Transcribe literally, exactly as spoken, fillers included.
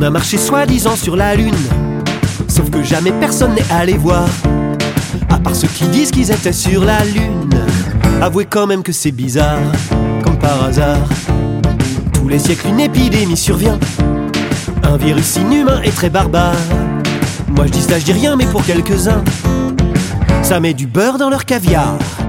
a marché soi-disant sur la lune, sauf que jamais personne n'est allé voir, à part ceux qui disent qu'ils étaient sur la lune. Avouez quand même que c'est bizarre, comme par hasard. Tous les siècles une épidémie survient, un virus inhumain et très barbare. Moi je dis ça, je dis rien, mais pour quelques-uns, ça met du beurre dans leur caviar.